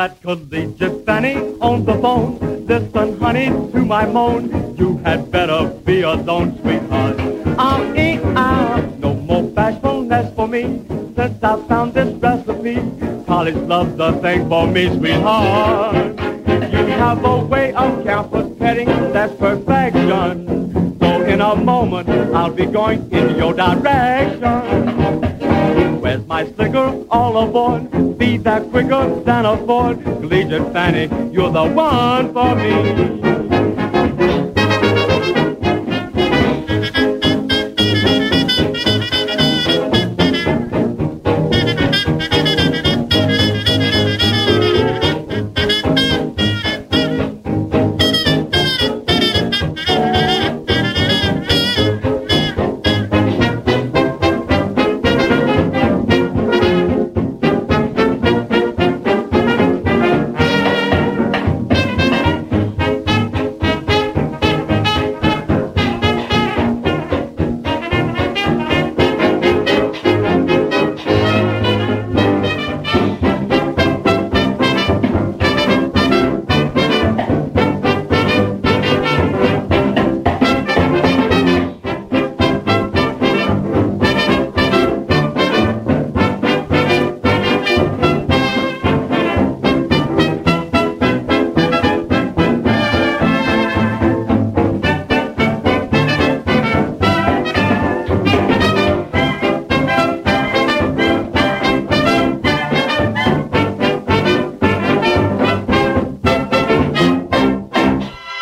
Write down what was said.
that collegiate Fanny on the phone. Listen, honey, to my moan. You had better be alone, sweetheart. No more bashfulness for me since I found this recipe. College love's the thing for me, sweetheart. You have a way of campus petting that's perfection. So in a moment, I'll be going in your direction. Where's my slicker? All aboard. Be that quicker than a Ford. Collegiate Fanny, you're the one for me.